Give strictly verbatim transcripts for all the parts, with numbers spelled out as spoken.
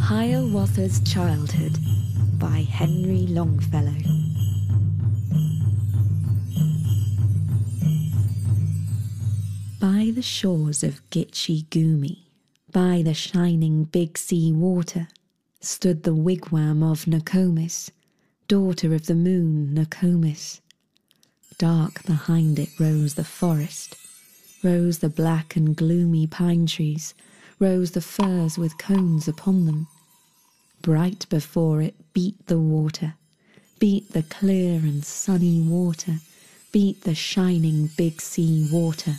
Hiawatha's Childhood by Henry Longfellow. By the shores of Gitche Gumee, by the shining Big Sea water, stood the wigwam of Nokomis, daughter of the moon Nokomis. Dark behind it rose the forest, rose the black and gloomy pine trees, rose the firs with cones upon them. Bright before it beat the water, beat the clear and sunny water, beat the shining Big Sea water.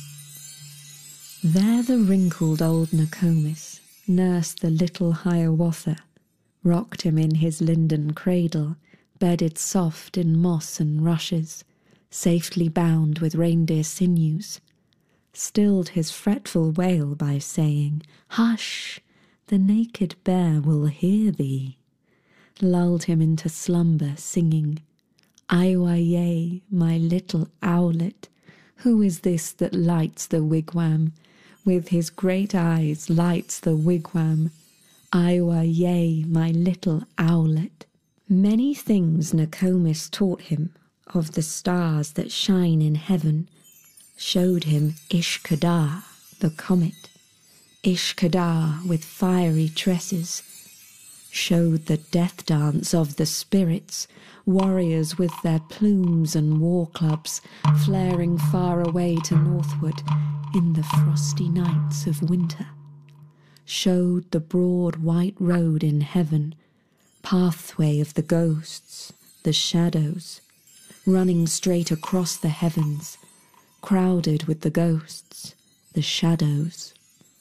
There the wrinkled old Nokomis nursed the little Hiawatha, rocked him in his linden cradle, bedded soft in moss and rushes, safely bound with reindeer sinews, stilled his fretful wail by saying, "Hush, the naked bear will hear thee," lulled him into slumber singing, "Aiwaye, my little owlet, who is this that lights the wigwam? With his great eyes lights the wigwam. Aiwaye, my little owlet." Many things Nokomis taught him of the stars that shine in heaven, showed him Ishkadar, the comet, Ishkadar with fiery tresses, showed the death dance of the spirits, warriors with their plumes and war clubs flaring far away to northward in the frosty nights of winter, showed the broad white road in heaven, pathway of the ghosts, the shadows, running straight across the heavens, crowded with the ghosts, the shadows.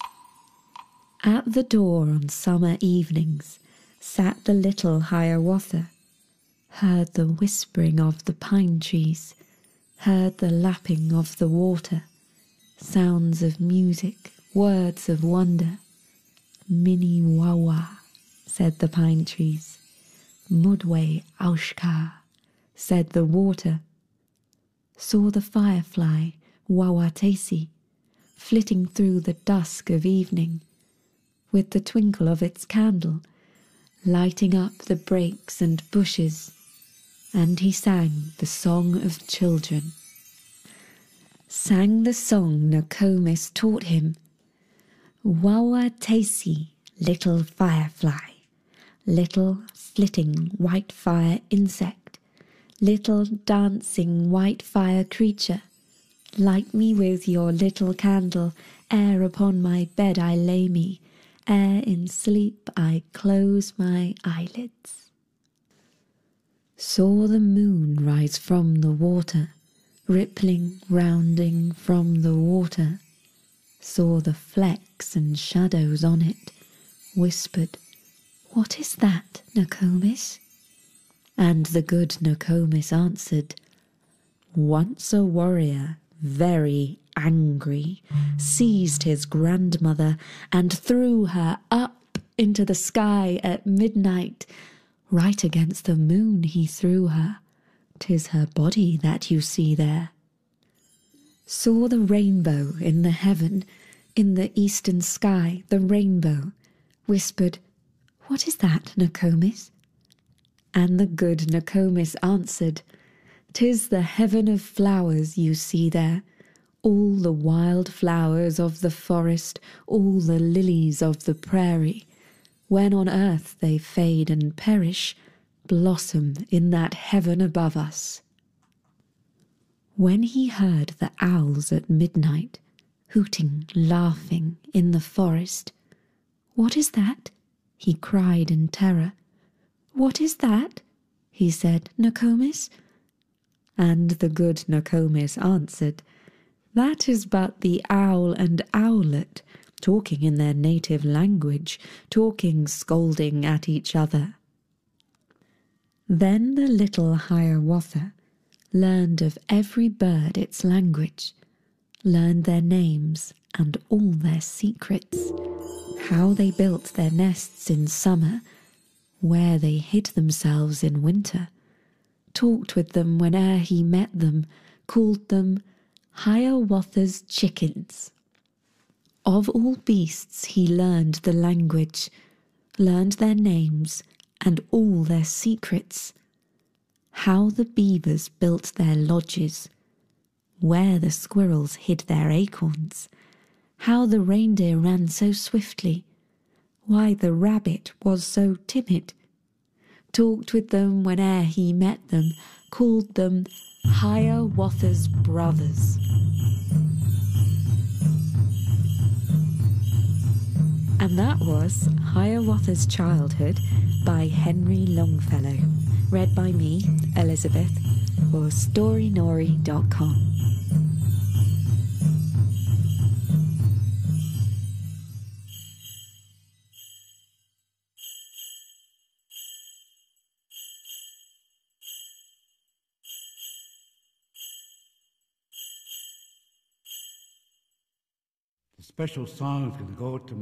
At the door on summer evenings sat the little Hiawatha, heard the whispering of the pine trees, heard the lapping of the water, sounds of music, words of wonder. "Mini wawa," said the pine trees. "Mudwe aushka," said the water. Saw the firefly, Wawatesi, flitting through the dusk of evening, with the twinkle of its candle, lighting up the brakes and bushes, and he sang the song of children. Sang the song Nokomis taught him. Wawatesi, little firefly, little flitting white fire insect, little dancing white fire creature, light me with your little candle, ere upon my bed I lay me, ere in sleep I close my eyelids. Saw the moon rise from the water, rippling, rounding from the water, saw the flecks and shadows on it, whispered, "What is that, Nokomis?" And the good Nokomis answered, "Once a warrior, very angry, seized his grandmother and threw her up into the sky at midnight. Right against the moon he threw her. 'Tis her body that you see there. Saw the rainbow in the heaven, in the eastern sky, the rainbow, whispered, 'What is that, Nokomis?' And the good Nokomis answered, "'Tis the heaven of flowers you see there, all the wild flowers of the forest, all the lilies of the prairie. When on earth they fade and perish, blossom in that heaven above us." When he heard the owls at midnight, hooting, laughing in the forest, "What is that?" he cried in terror. "What is that?" he said, "Nokomis?" And the good Nokomis answered, "That is but the owl and owlet, talking in their native language, talking, scolding at each other." Then the little Hiawatha learned of every bird its language, learned their names and all their secrets, how they built their nests in summer, where they hid themselves in winter, talked with them whene'er he met them, called them Hiawatha's chickens. Of all beasts he learned the language, learned their names and all their secrets, how the beavers built their lodges, where the squirrels hid their acorns, how the reindeer ran so swiftly, why the rabbit was so timid, talked with them whene'er he met them, called them Hiawatha's brothers. And that was Hiawatha's Childhood by Henry Longfellow, read by me, Elizabeth, for story nori dot com. The special song is going to go to